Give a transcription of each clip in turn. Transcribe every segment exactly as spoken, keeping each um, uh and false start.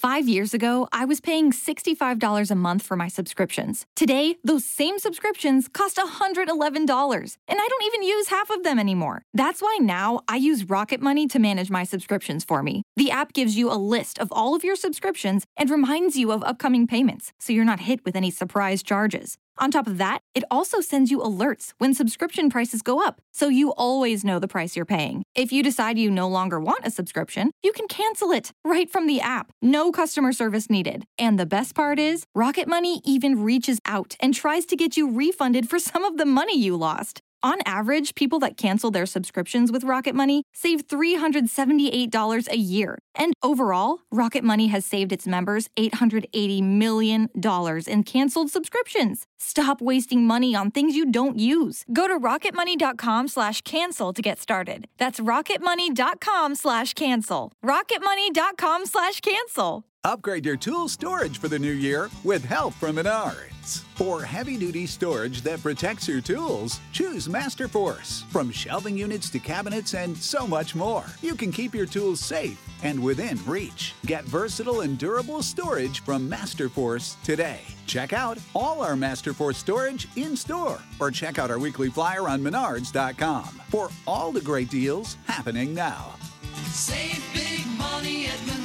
Five years ago, I was paying sixty-five dollars a month for my subscriptions. Today, those same subscriptions cost one hundred eleven dollars, and I don't even use half of them anymore. That's why now I use Rocket Money to manage my subscriptions for me. The app gives you a list of all of your subscriptions and reminds you of upcoming payments, so you're not hit with any surprise charges. On top of that, it also sends you alerts when subscription prices go up, so you always know the price you're paying. If you decide you no longer want a subscription, you can cancel it right from the app. No customer service needed. And the best part is, Rocket Money even reaches out and tries to get you refunded for some of the money you lost. On average, people that cancel their subscriptions with Rocket Money save three hundred seventy-eight dollars a year. And overall, Rocket Money has saved its members eight hundred eighty million dollars in canceled subscriptions. Stop wasting money on things you don't use. Go to rocketmoney.com slash cancel to get started. That's rocketmoney.com slash cancel. rocketmoney.com slash cancel. Upgrade your tool storage for the new year with help from Menards. For heavy-duty storage that protects your tools, choose Masterforce. From shelving units to cabinets and so much more, you can keep your tools safe and within reach. Get versatile and durable storage from Masterforce today. Check out all our Masterforce storage in-store or check out our weekly flyer on menards dot com for all the great deals happening now. Save big money at Menards.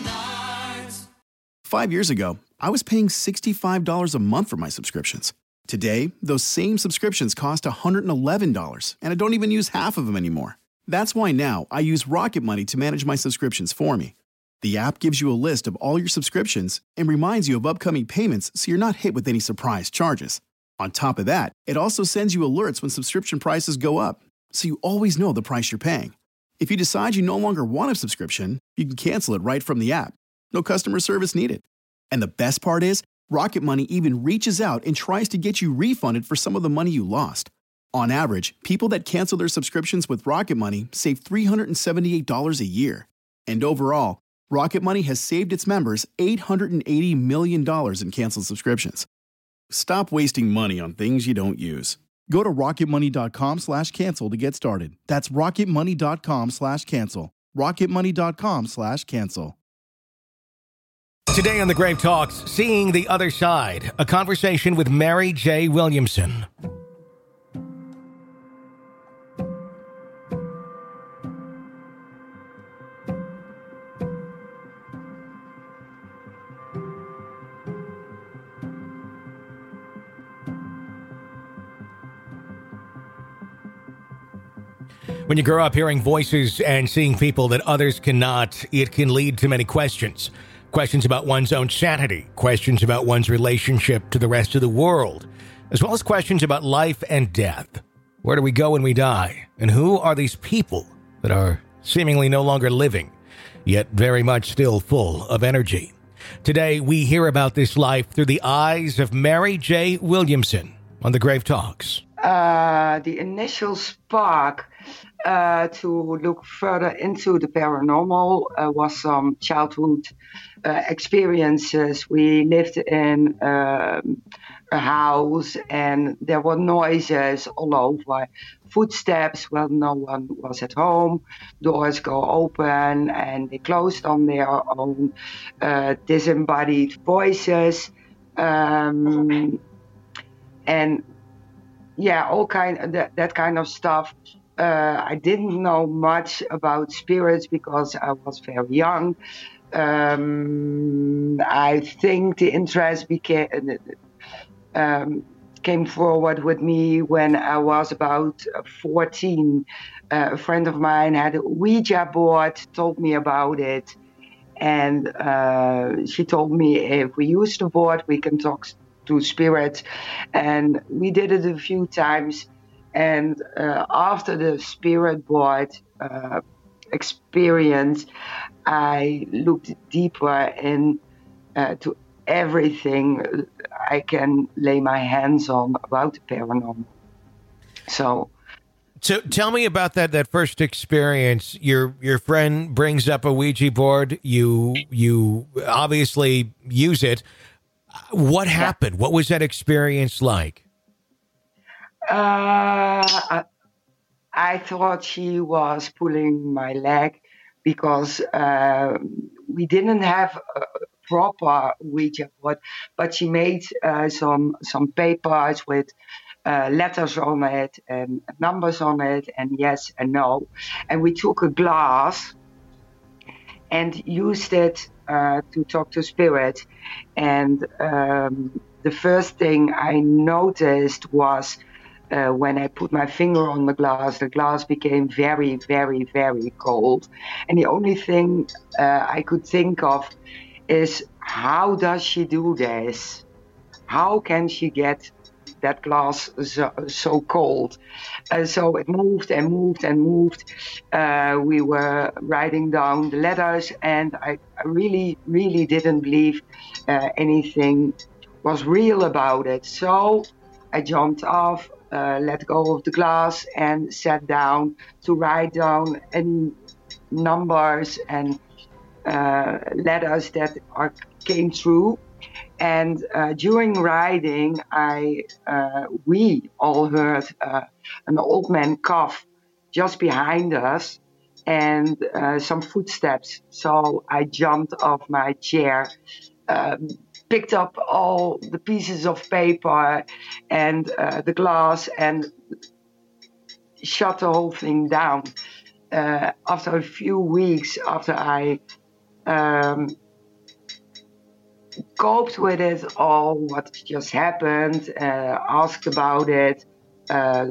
Five years ago, I was paying sixty-five dollars a month for my subscriptions. Today, those same subscriptions cost one hundred eleven dollars, and I don't even use half of them anymore. That's why now I use Rocket Money to manage my subscriptions for me. The app gives you a list of all your subscriptions and reminds you of upcoming payments so you're not hit with any surprise charges. On top of that, it also sends you alerts when subscription prices go up, so you always know the price you're paying. If you decide you no longer want a subscription, you can cancel it right from the app. No customer service needed. And the best part is, Rocket Money even reaches out and tries to get you refunded for some of the money you lost. On average, people that cancel their subscriptions with Rocket Money save three hundred seventy-eight dollars a year. And overall, Rocket Money has saved its members eight hundred eighty million dollars in canceled subscriptions. Stop wasting money on things you don't use. Go to rocketmoney.com slash cancel to get started. That's rocketmoney.com slash cancel. rocketmoney.com slash cancel. Today on The Grave Talks, Seeing the Other Side, a conversation with Mary J. Williamson. When you grow up hearing voices and seeing people that others cannot, it can lead to many questions. Questions about one's own sanity, questions about one's relationship to the rest of the world, as well as questions about life and death. Where do we go when we die? And who are these people that are seemingly no longer living, yet very much still full of energy? Today, we hear about this life through the eyes of Mary J. Williamson on The Grave Talks. Uh, the initial spark uh, to look further into the paranormal uh, was some childhood uh, experiences. We lived in um, a house and there were noises all over, footsteps when no one was at home, doors go open and they closed on their own, uh, disembodied voices, um, and yeah, all kind of that, that kind of stuff. Uh, I didn't know much about spirits because I was very young. Um, I think the interest became um, came forward with me when I was about fourteen. Uh, a friend of mine had a Ouija board, told me about it, and uh, she told me if we use the board, we can talk to spirits, and we did it a few times. And uh, after the spirit board uh, experience, I looked deeper in uh, to everything I can lay my hands on about the paranormal. So, so tell me about that that first experience. Your your friend brings up a Ouija board. You you obviously use it. What happened? Yeah. What was that experience like? Uh, I, I thought she was pulling my leg because uh, we didn't have a proper Ouija board, but she made uh, some some papers with uh, letters on it and numbers on it, and yes and no. And we took a glass and used it uh, to talk to spirit. And um, the first thing I noticed was uh, when I put my finger on the glass, the glass became very, very, very cold. And the only thing uh, I could think of is, how does she do this? How can she get that glass so, so cold? Uh, so it moved and moved and moved. Uh, we were writing down the letters, and I, I really, really didn't believe uh, anything was real about it. So I jumped off, uh, let go of the glass, and sat down to write down any numbers and uh, letters that are, came through. And uh, during riding, I uh, we all heard uh, an old man cough just behind us, and uh, some footsteps. So I jumped off my chair, um, picked up all the pieces of paper and uh, the glass, and shut the whole thing down. Uh, after a few weeks, after I um, coped with it all, what just happened, uh, asked about it, uh,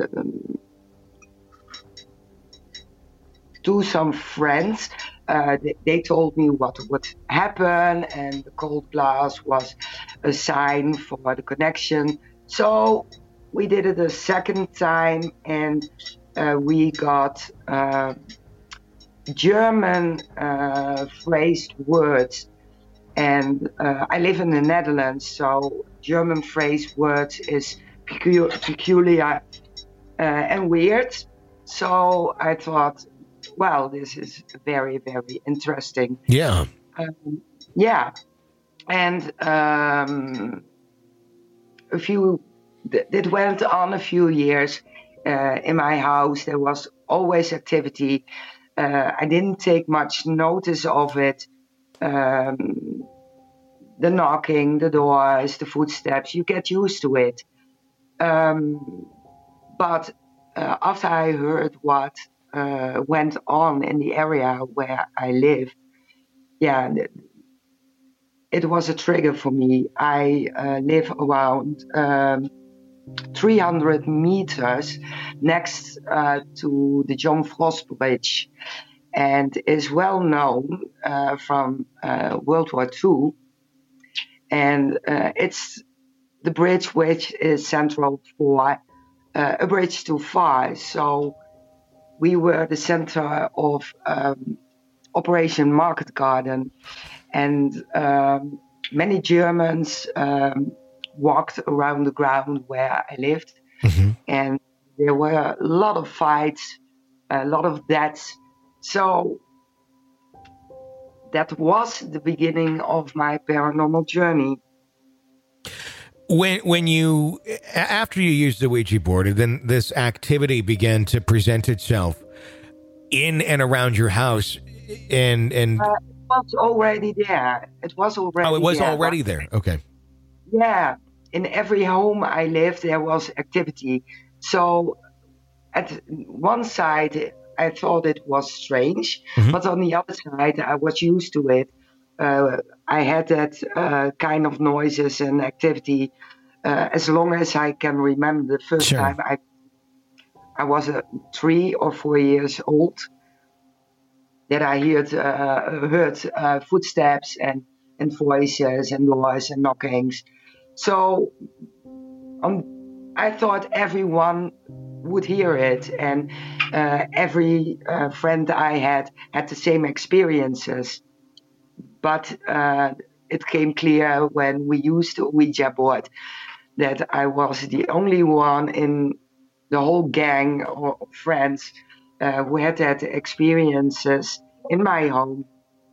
to some friends. Uh, they, they told me what would happen, and the cold glass was a sign for the connection. So we did it a second time, and uh, we got uh, German uh, phrased words. And uh, I live in the Netherlands, so German phrase words is pecu- peculiar uh, and weird. So I thought, well, this is very, very interesting. Yeah. Um, yeah. And um, a few, th- it went on a few years. Uh, in my house, there was always activity. Uh, I didn't take much notice of it. Um, the knocking, the doors, the footsteps, you get used to it. Um, but uh, after I heard what uh, went on in the area where I live, yeah, it was a trigger for me. I uh, live around um, three hundred meters next uh, to the John Frost Bridge, and is well known uh, from uh, World War Two. And uh, it's the bridge which is central for uh, a bridge too far. So we were the center of um, Operation Market Garden, and um, many Germans um, walked around the ground where I lived. Mm-hmm. And there were a lot of fights, a lot of deaths. So that was the beginning of my paranormal journey. When when you, after you used the Ouija board, and then this activity began to present itself in and around your house, and and uh, it was already there. It was already. Oh, it was there. already there. Okay. Yeah, in every home I lived, there was activity. So at one side, I thought it was strange, mm-hmm. but on the other side, I was used to it. Uh, I had that uh, kind of noises and activity uh, as long as I can remember. The first sure. time I I was uh, three or four years old, that I heard, uh, heard uh, footsteps and, and voices and doors and knockings. So um, I thought everyone would hear it, and uh, every uh, friend I had had the same experiences. But uh, it came clear when we used the Ouija board that I was the only one in the whole gang of friends uh, who had that experiences in my home.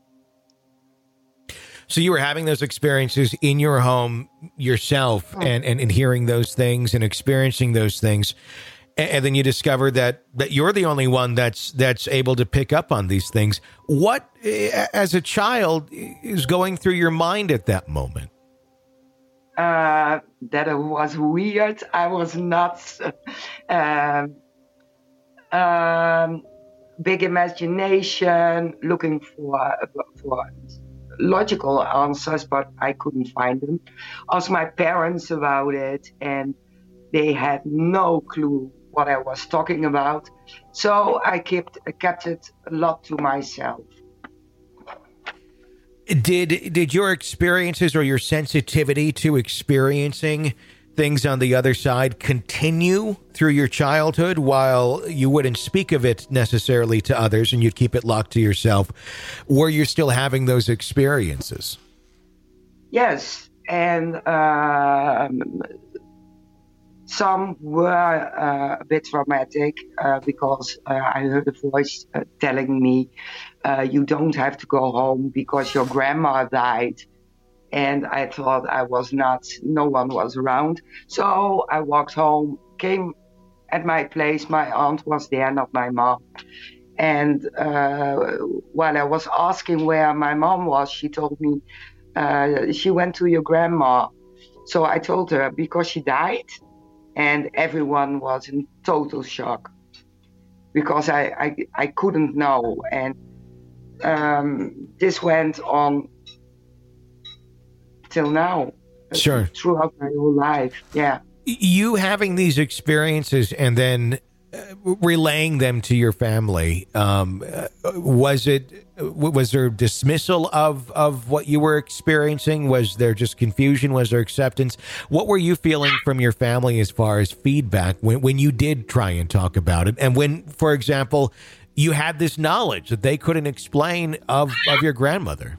So you were having those experiences in your home yourself, oh. and, and, and hearing those things and experiencing those things. And, and then you discover that, that you're the only one that's that's able to pick up on these things. What, as a child, is going through your mind at that moment? Uh, that it was weird. I was nuts. um, um, big imagination, looking for for logical answers, but I couldn't find them. Asked my parents about it, and they had no clue what I was talking about. So I kept kept it a lot to myself. Did did your experiences or your sensitivity to experiencing things on the other side continue through your childhood, while you wouldn't speak of it necessarily to others and you'd keep it locked to yourself? Were you still having those experiences? Yes, and um, some were uh, a bit traumatic uh, because uh, I heard a voice uh, telling me, uh, you don't have to go home because your grandma died. And I thought I was nuts. No one was around. So I walked home, came at my place. My aunt was there, not my mom. And uh, while I was asking where my mom was, she told me uh, she went to your grandma. So I told her because she died. And everyone was in total shock because I, I, I couldn't know. And um, this went on till now. Sure. Throughout my whole life. Yeah. You having these experiences and then uh, relaying them to your family, um, uh, was it, was there dismissal of, of what you were experiencing? Was there just confusion? Was there acceptance? What were you feeling from your family as far as feedback when, when you did try and talk about it? And when, for example, you had this knowledge that they couldn't explain of, of your grandmother?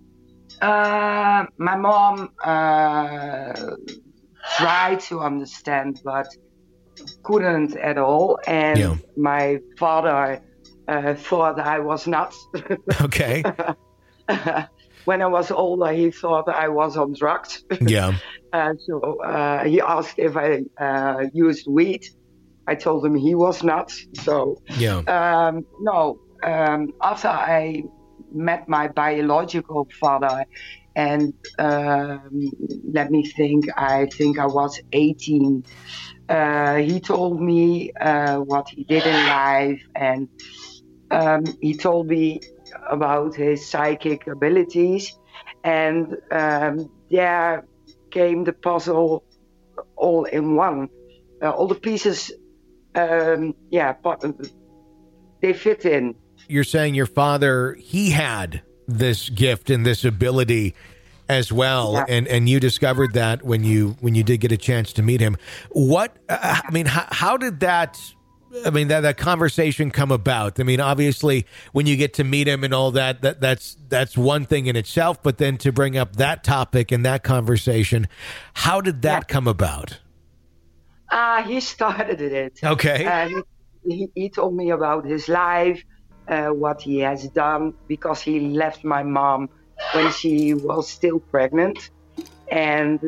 Uh, my mom uh, tried to understand, but couldn't at all. And yeah. my father uh, thought I was nuts. Okay. When I was older, he thought I was on drugs. Yeah. uh, so uh, he asked if I uh, used weed. I told him he was nuts. So yeah. Um, no, um, after I met my biological father, and um, let me think, I think I was eighteen. Uh, he told me uh, what he did in life, and um, he told me about his psychic abilities, and um, there came the puzzle all in one. Uh, all the pieces, um, yeah, but they fit in. You're saying your father, he had this gift and this ability as well, yeah. and and you discovered that when you when you did get a chance to meet him. What uh, I mean, how, how did that? I mean, that that conversation come about? I mean, obviously, when you get to meet him and all that, that that's that's one thing in itself. But then to bring up that topic and that conversation, how did that yeah. come about? Ah, uh, he started it. Okay. And he, he told me about his life. Uh, what he has done, because he left my mom when she was still pregnant, and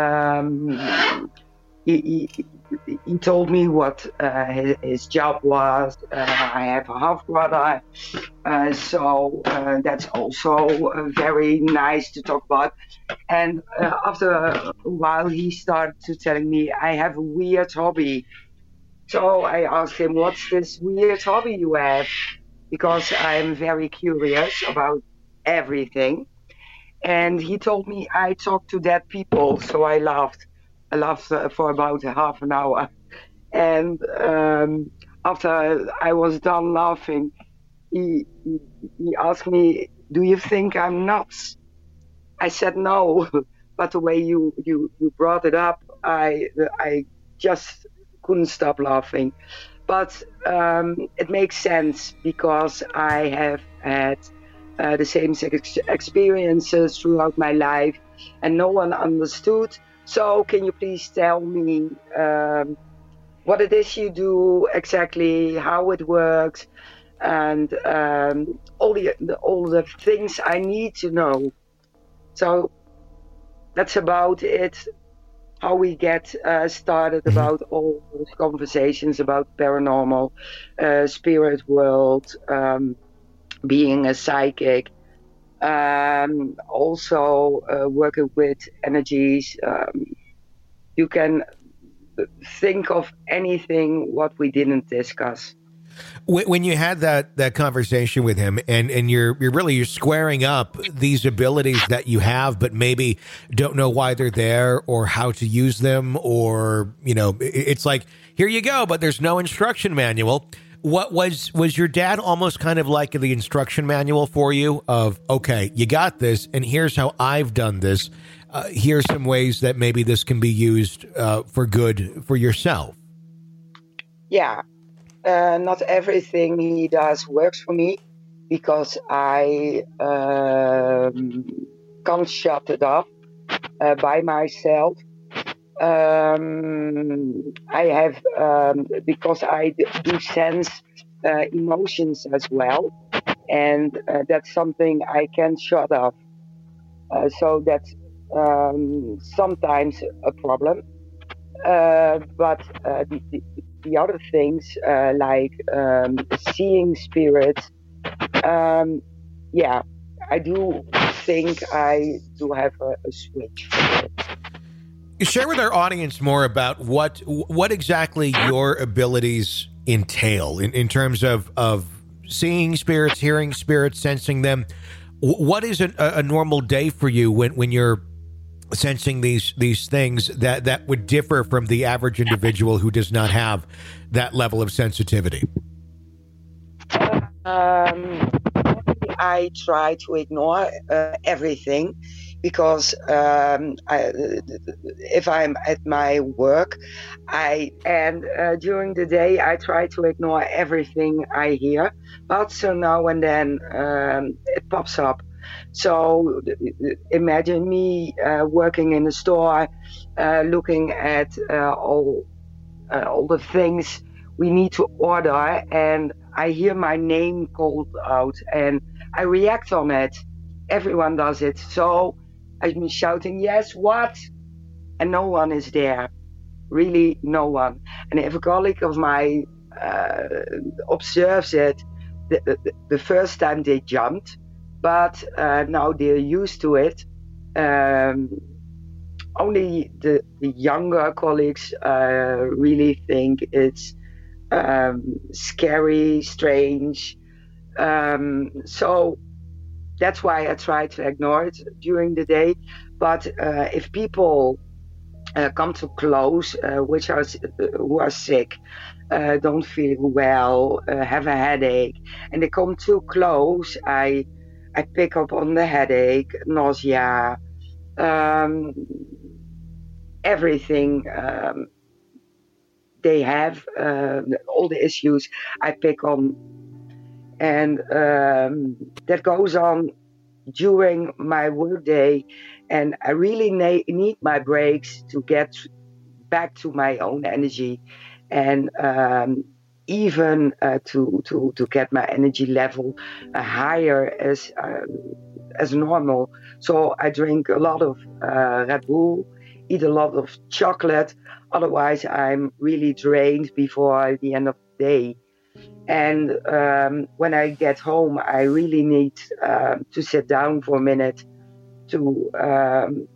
um, he, he, he told me what uh, his, his job was. Uh, I have a half brother, uh, so uh, that's also uh, very nice to talk about. And uh, after a while, he started to telling me I have a weird hobby. So I asked him, "What's this weird hobby you have?" Because I'm very curious about everything. And he told me I talk to dead people. So I laughed. I laughed uh, for about a half an hour. And um, after I was done laughing, he, he, he asked me, "Do you think I'm nuts?" I said no. But the way you, you, you brought it up, I, I just couldn't stop laughing. But um, it makes sense because I have had uh, the same ex- experiences throughout my life and no one understood. So can you please tell me um, what it is you do exactly, how it works, and um, all the, the all the things I need to know. So that's about it. how we get uh, started Mm-hmm. about all those conversations about paranormal, uh, spirit world, um, being a psychic, um, also uh, working with energies. Um, you can think of anything what we didn't discuss. When when you had that, that conversation with him, and, and you're you're really you're squaring up these abilities that you have, but maybe don't know why they're there or how to use them, or you know, it- it's like, here you go, but there's no instruction manual. What was was your dad almost kind of like the instruction manual for you of, okay, you got this, and here's how I've done this. Uh, here's some ways that maybe this can be used uh, for good for yourself. Yeah. Uh, not everything he does works for me because I um, can't shut it up uh, by myself. Um, I have, um, because I d- do sense uh, emotions as well, and uh, that's something I can't shut off. Uh, so that's um, sometimes a problem. Uh, but uh, the, the, the other things, uh, like um, seeing spirits, um, yeah, I do think I do have a, a switch for it. Share with our audience more about what what exactly your abilities entail in, in terms of, of seeing spirits, hearing spirits, sensing them. What is a, a normal day for you when, when you're sensing these these things that, that would differ from the average individual who does not have that level of sensitivity? Um, I try to ignore uh, everything because um, I, if I'm at my work, I and uh, during the day I try to ignore everything I hear, but so now and then um, it pops up. So imagine me uh, working in a store, uh, looking at uh, all uh, all the things we need to order, and I hear my name called out, and I react on it. Everyone does it. So I'm shouting, "Yes, what?" And no one is there. Really, no one. And if a colleague of mine uh, observes it, the, the, the first time they jumped, but uh, now they're used to it. Um, only the, the younger colleagues uh, really think it's um, scary, strange. Um, so that's why I try to ignore it during the day. But uh, if people uh, come too close, uh, which are who are sick, uh, don't feel well, uh, have a headache, and they come too close, I I pick up on the headache, nausea, um, everything um, they have, uh, all the issues I pick on. And um, that goes on during my workday. And I really na- need my breaks to get back to my own energy, and um, even uh, to, to, to get my energy level uh, higher as uh, as normal. So I drink a lot of uh, Red Bull, eat a lot of chocolate. Otherwise, I'm really drained before the end of the day. And um, when I get home, I really need uh, to sit down for a minute to um,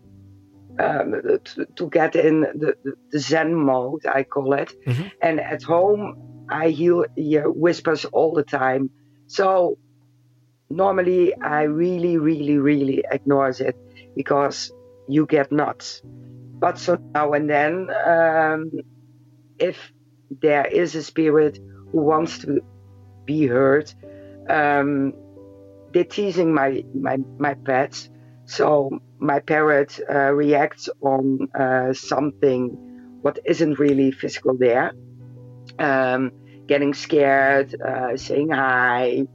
um, to, to get in the, the Zen mode, I call it. Mm-hmm. And at home, I hear, hear whispers all the time. So normally, I really, really, really ignore it because you get nuts. But so now and then, um, if there is a spirit who wants to be heard, um, they're teasing my, my, my pets. So my parrot uh, reacts on uh, something what isn't really physical there. Um, getting scared, uh, saying hi,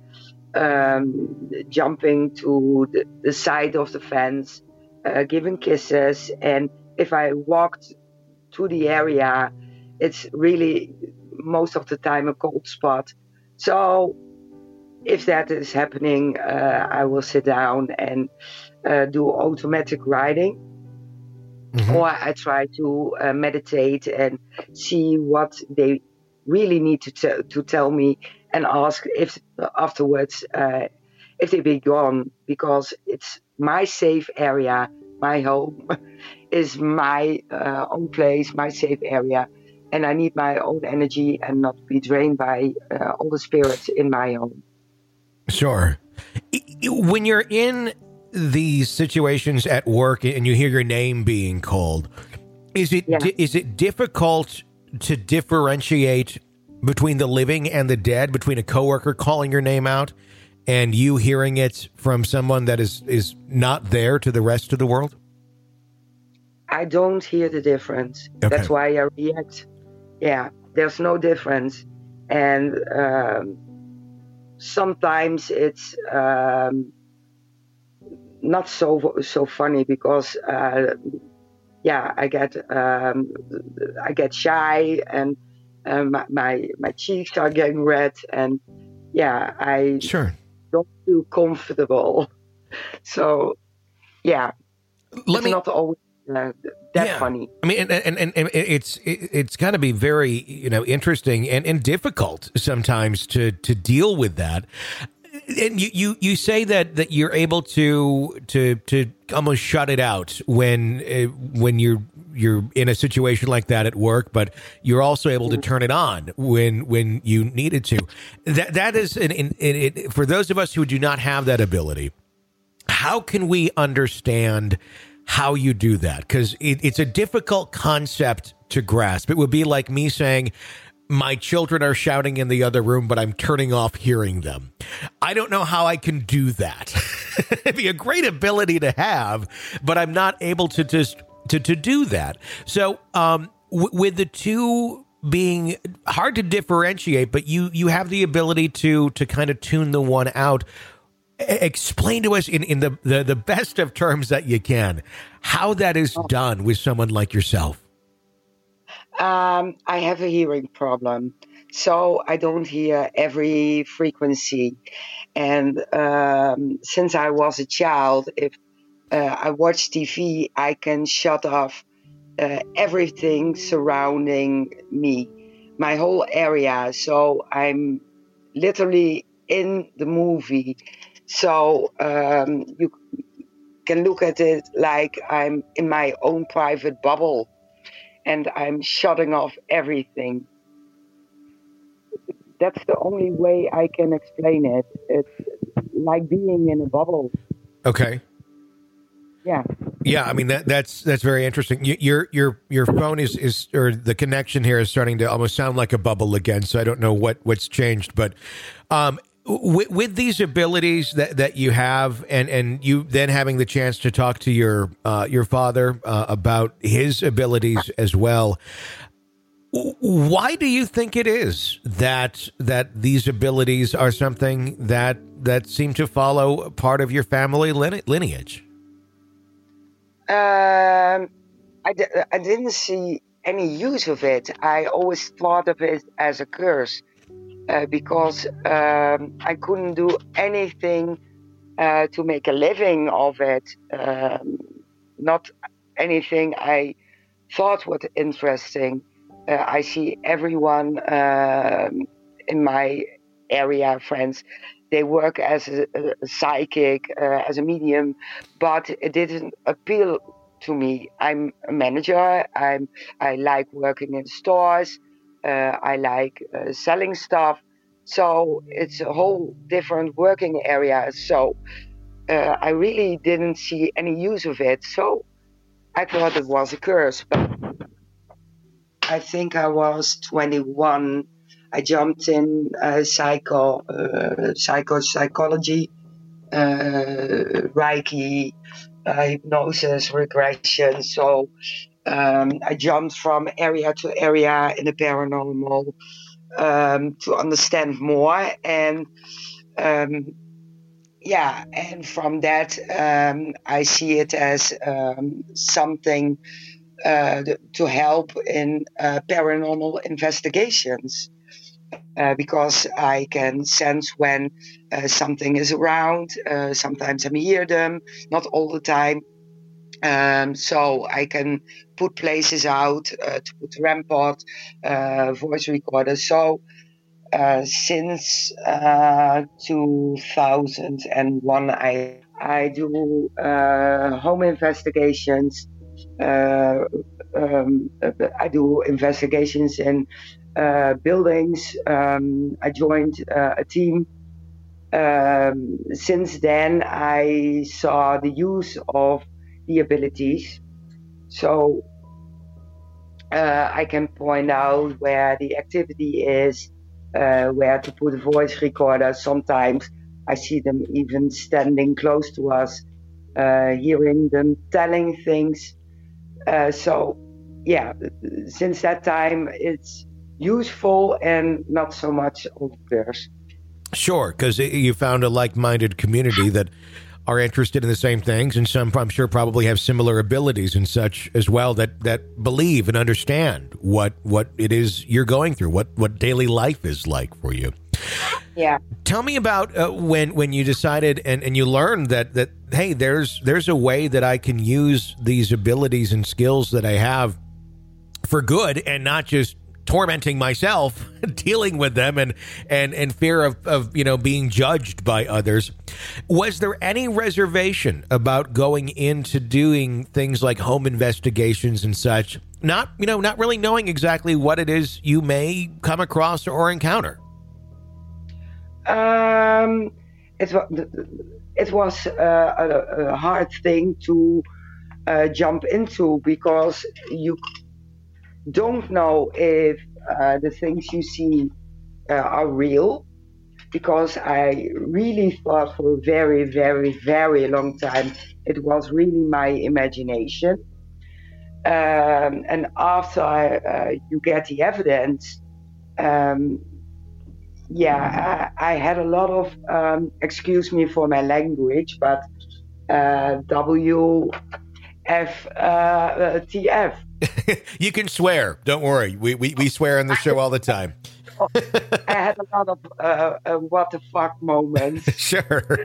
um, jumping to the, the side of the fence, uh, giving kisses. And if I walked to the area, it's really most of the time a cold spot. So if that is happening, uh, I will sit down and uh, do automatic writing. Mm-hmm. Or I try to uh, meditate and see what they really need to, t- to tell me, and ask if afterwards uh, if they be gone, because it's my safe area, my home is my uh, own place, my safe area, and I need my own energy and not be drained by uh, all the spirits in my home. Sure. When you're in these situations at work and you hear your name being called, is it yeah. di- is it difficult to differentiate between the living and the dead, between a coworker calling your name out and you hearing it from someone that is, is not there to the rest of the world? I don't hear the difference. Okay. That's why I react. Yeah, there's no difference. And um, sometimes it's um, not so so funny because, uh, yeah, I get um, I get shy, and uh, my, my my cheeks are getting red, and yeah, I sure. don't feel comfortable. So, yeah, Let it's me... not always uh, that yeah. funny. I mean, and, and, and, and it's it, it's got to be very, you know, interesting and, and difficult sometimes to to deal with that. And you, you, you say that, that you're able to to to almost shut it out when uh, when you're you're in a situation like that at work, but you're also able to turn it on when when you needed to. That that is an, an, an, an, for those of us who do not have that ability. How can we understand how you do that? Because it, it's a difficult concept to grasp. It would be like me saying, my children are shouting in the other room, but I'm turning off hearing them. I don't know how I can do that. It'd be a great ability to have, but I'm not able to just to, to do that. So um, w- with the two being hard to differentiate, but you you have the ability to to kind of tune the one out. Explain to us in, in the, the, the best of terms that you can, how that is done with someone like yourself. Um, I have a hearing problem, so I don't hear every frequency. And um, since I was a child, if uh, I watch T V, I can shut off uh, everything surrounding me, my whole area. So I'm literally in the movie. So um, you can look at it like I'm in my own private bubble, and I'm shutting off everything. That's the only way I can explain it. It's like being in a bubble. Okay. Yeah. Yeah, I mean that that's that's very interesting. You, your your your phone is is or the connection here is starting to almost sound like a bubble again. So I don't know what what's changed, but um. With, with these abilities that, that you have, and, and you then having the chance to talk to your uh, your father uh, about his abilities as well, why do you think it is that that these abilities are something that that seem to follow part of your family lineage? Um, I, d- I didn't see any use of it. I always thought of it as a curse. Uh, because um, I couldn't do anything uh, to make a living of it. Um, not anything I thought was interesting. Uh, I see everyone uh, in my area, friends, they work as a, a psychic, uh, as a medium, but it didn't appeal to me. I'm a manager. I'm I like working in stores. Uh, I like uh, selling stuff, so it's a whole different working area. So uh, I really didn't see any use of it. So I thought it was a curse. But I think I was twenty-one. I jumped in uh, psycho, uh, psycho psychology, uh, Reiki, uh, hypnosis, regression. So. Um, I jumped from area to area in the paranormal um, to understand more. And um, yeah, and from that, um, I see it as um, something uh, to help in uh, paranormal investigations. Uh, because I can sense when uh, something is around. Uh, sometimes I hear them, not all the time. Um, so I can put places out uh, to put Rampart uh, voice recorders. So uh, since uh, two thousand one, I I do uh, home investigations. Uh, um, I do investigations in uh, buildings. Um, I joined uh, a team. Um, since then, I saw the use of the abilities. So uh, I can point out where the activity is, uh, where to put a voice recorder. Sometimes I see them even standing close to us, uh, hearing them telling things. Uh, so, yeah, since that time, it's useful and not so much overbears. Sure, because you found a like-minded community that are interested in the same things, and some, I'm sure, probably have similar abilities and such as well that, that believe and understand what what it is you're going through, what, what daily life is like for you. Yeah. Tell me about uh, when when you decided and, and you learned that, that, hey, there's there's a way that I can use these abilities and skills that I have for good and not just tormenting myself, dealing with them and, and, and fear of, of, you know, being judged by others. Was there any reservation about going into doing things like home investigations and such, not, you know, not really knowing exactly what it is you may come across or encounter? Um, it, it was uh, a, a hard thing to uh, jump into because you don't know if uh, the things you see uh, are real, because I really thought for a very, very, very long time it was really my imagination. Um, and after I, uh, you get the evidence, um, yeah, I, I had a lot of, um, excuse me for my language, but uh, W F uh, T F. You can swear. Don't worry. We, we, we swear on the show all the time. I had a lot of uh, uh, what the fuck moments. Sure.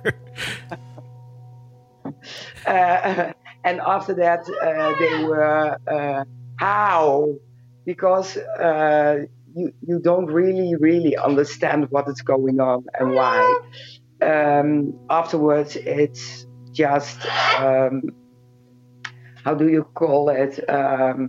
uh, and after that, uh, they were uh, how? Because uh, you you don't really really understand what is going on and why. Um, afterwards, it's just. Um, How do you call it? Um,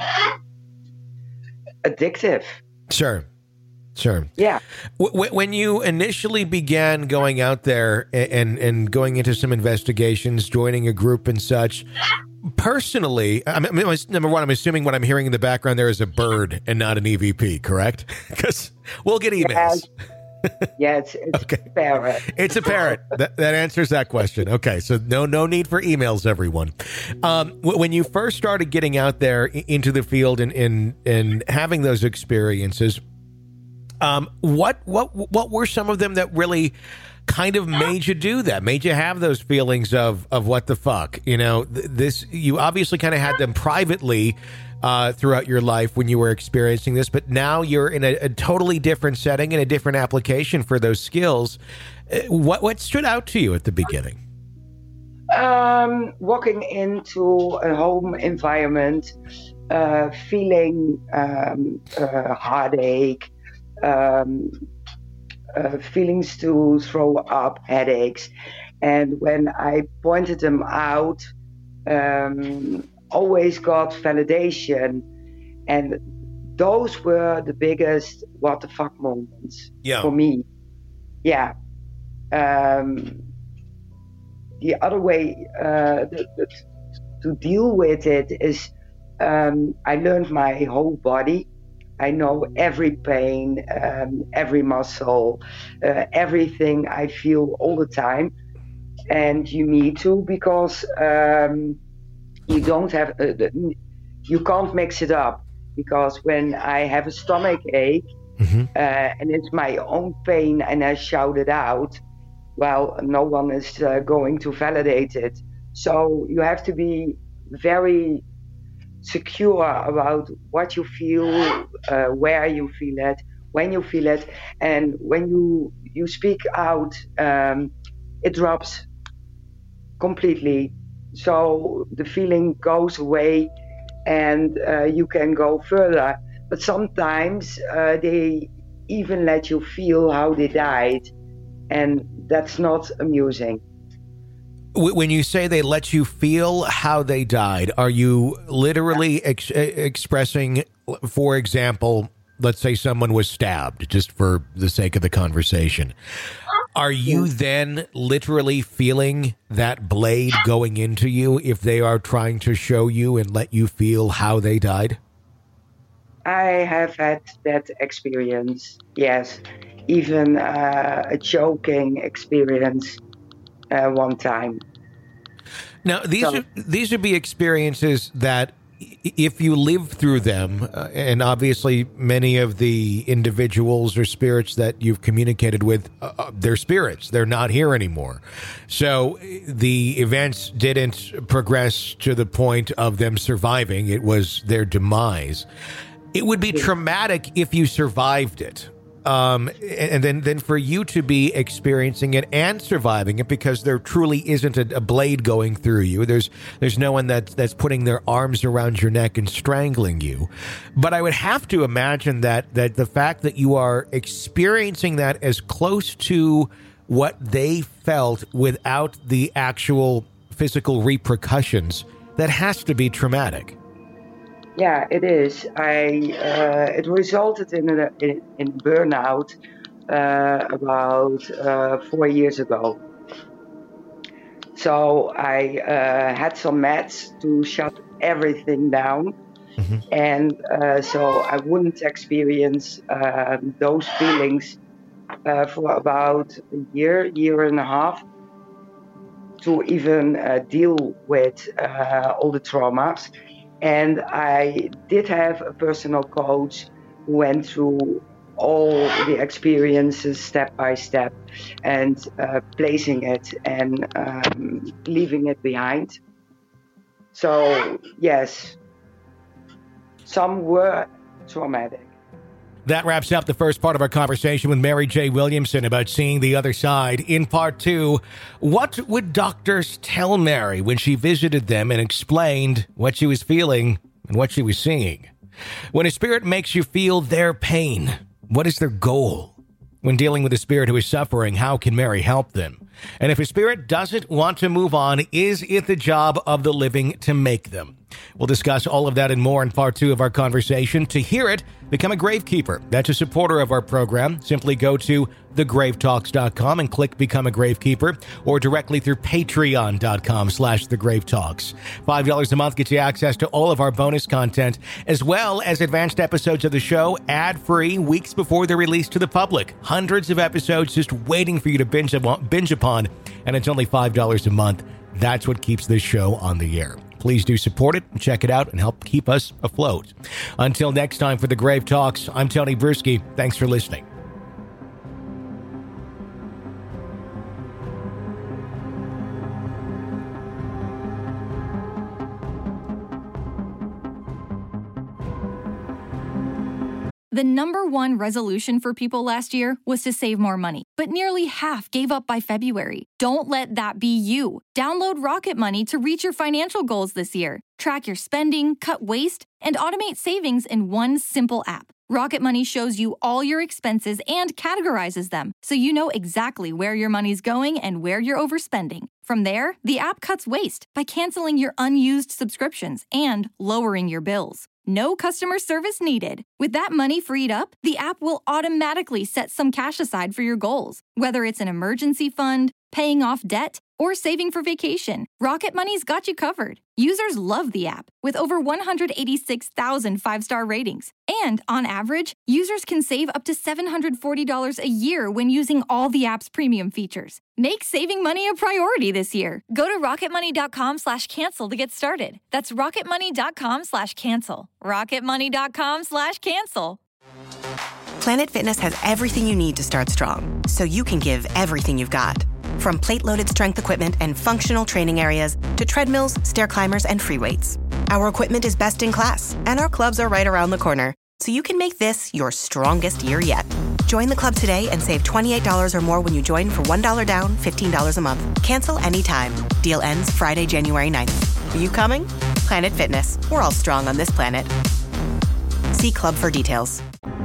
addictive. Sure. Sure. Yeah. W- when you initially began going out there and, and going into some investigations, joining a group and such, personally, I mean, number one, I'm assuming what I'm hearing in the background there is a bird and not an E V P, correct? Because we'll get emails. Yes. Yeah, it's, it's okay. a parrot. It's a parrot. That, that answers that question. Okay, so no no need for emails, everyone. Um, w- when you first started getting out there I- into the field and, and and having those experiences, um, what what what were some of them that really kind of made you do that? Made you have those feelings of of what the fuck? You know, th- this you obviously kind of had them privately. Uh, throughout your life when you were experiencing this, but now you're in a, a totally different setting and a different application for those skills. Uh, what what stood out to you at the beginning? Um, walking into a home environment, uh, feeling um, uh, heartache, um, uh, feelings to throw up, headaches, and when I pointed them out. Um, always got validation, and those were the biggest what the fuck moments yeah. for me. Yeah. Um, the other way uh, the, the, to deal with it is um, I learned my whole body. I know every pain, um, every muscle, uh, everything I feel all the time. And you need to, because um, you don't have, uh, you can't mix it up, because when I have a stomach ache mm-hmm. uh, and it's my own pain and I shout it out, well, no one is uh, going to validate it. So you have to be very secure about what you feel, uh, where you feel it, when you feel it, and when you you speak out, um, it drops completely. so the feeling goes away and uh, you can go further. But sometimes uh, they even let you feel how they died, and that's not amusing. When you say they let you feel how they died, are you literally ex- expressing, for example, let's say someone was stabbed, just for the sake of the conversation. Are you then literally feeling that blade going into you if they are trying to show you and let you feel how they died? I have had that experience, yes. Even uh, a choking experience uh, one time. Now, these So- are, these would be experiences that if you live through them, uh, and obviously many of the individuals or spirits that you've communicated with, uh, they're spirits. They're not here anymore. So the events didn't progress to the point of them surviving. It was their demise. It would be traumatic if you survived it. Um, and then, then for you to be experiencing it and surviving it, because there truly isn't a, a blade going through you. There's, there's no one that's, that's putting their arms around your neck and strangling you. But I would have to imagine that, that the fact that you are experiencing that as close to what they felt without the actual physical repercussions, that has to be traumatic. Yeah, it is. I uh, it resulted in a, in, in burnout uh, about uh, four years ago. So I uh, had some meds to shut everything down, mm-hmm. and uh, so I wouldn't experience uh, those feelings uh, for about a year, year and a half, to even uh, deal with uh, all the traumas. And I did have a personal coach who went through all the experiences step by step and uh, placing it and um, leaving it behind. So, yes, some were traumatic. That wraps up the first part of our conversation with Mary J. Williamson about seeing the other side. In part two, what would doctors tell Mary when she visited them and explained what she was feeling and what she was seeing? When a spirit makes you feel their pain, what is their goal? When dealing with a spirit who is suffering, how can Mary help them? And if a spirit doesn't want to move on, is it the job of the living to make them? We'll discuss all of that and more in part two of our conversation. To hear it, become a Gravekeeper. That's a supporter of our program. Simply go to the grave talks dot com and click Become a Gravekeeper, or directly through patreon dot com slash the grave talks. five dollars a month gets you access to all of our bonus content, as well as advanced episodes of the show, ad-free, weeks before they're released to the public. Hundreds of episodes just waiting for you to binge, binge upon, and it's only five dollars a month. That's what keeps this show on the air. Please do support it, check it out, and help keep us afloat. Until next time for The Grave Talks, I'm Tony Bruski. Thanks for listening. The number one resolution for people last year was to save more money, but nearly half gave up by February. Don't let that be you. Download Rocket Money to reach your financial goals this year. Track your spending, cut waste, and automate savings in one simple app. Rocket Money shows you all your expenses and categorizes them, so you know exactly where your money's going and where you're overspending. From there, the app cuts waste by canceling your unused subscriptions and lowering your bills. No customer service needed. With that money freed up, the app will automatically set some cash aside for your goals. Whether it's an emergency fund, paying off debt, or saving for vacation, Rocket Money's got you covered. Users love the app, with over one hundred eighty-six thousand five-star ratings. And on average, users can save up to seven hundred forty dollars a year when using all the app's premium features. Make saving money a priority this year. Go to rocketmoney.com slash cancel to get started. That's rocketmoney.com slash cancel. rocketmoney.com slash cancel. Planet Fitness has everything you need to start strong, so you can give everything you've got. From plate-loaded strength equipment and functional training areas to treadmills, stair climbers, and free weights. Our equipment is best in class, and our clubs are right around the corner, so you can make this your strongest year yet. Join the club today and save twenty-eight dollars or more when you join for one dollar down, fifteen dollars a month. Cancel anytime. Deal ends Friday, January ninth. Are you coming? Planet Fitness. We're all strong on this planet. See club for details.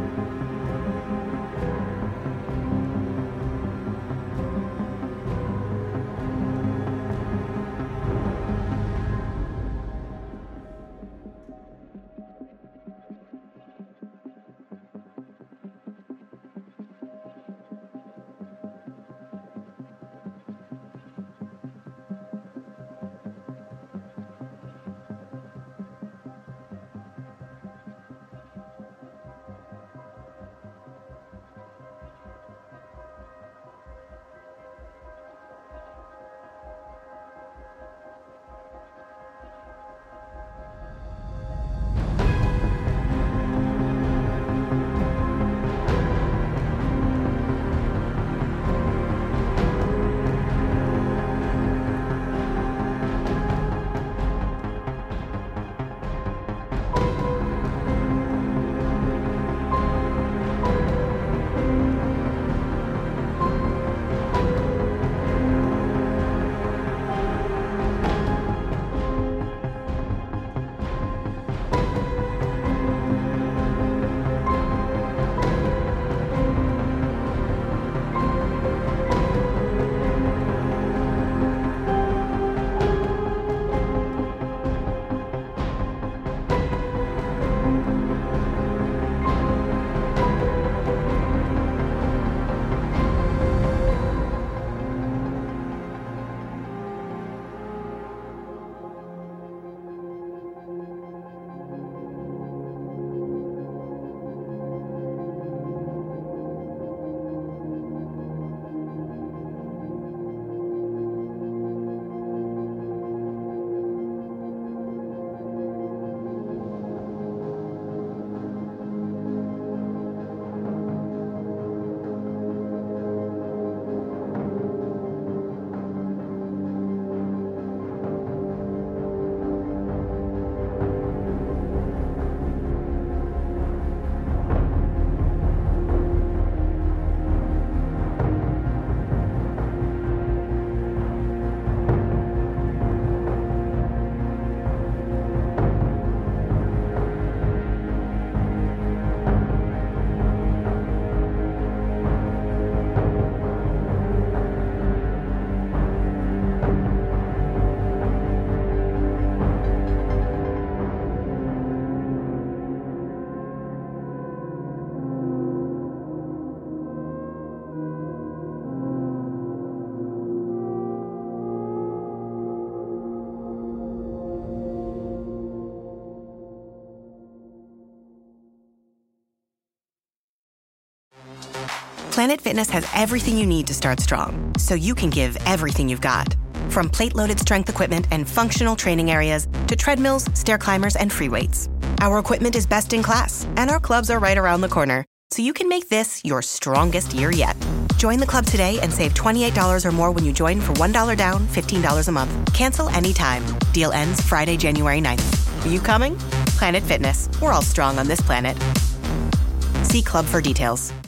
Planet Fitness has everything you need to start strong, so you can give everything you've got. From plate-loaded strength equipment and functional training areas to treadmills, stair climbers, and free weights. Our equipment is best in class, and our clubs are right around the corner, so you can make this your strongest year yet. Join the club today and save twenty-eight dollars or more when you join for one dollar down, fifteen dollars a month. Cancel anytime. Deal ends Friday, January ninth. Are you coming? Planet Fitness. We're all strong on this planet. See club for details.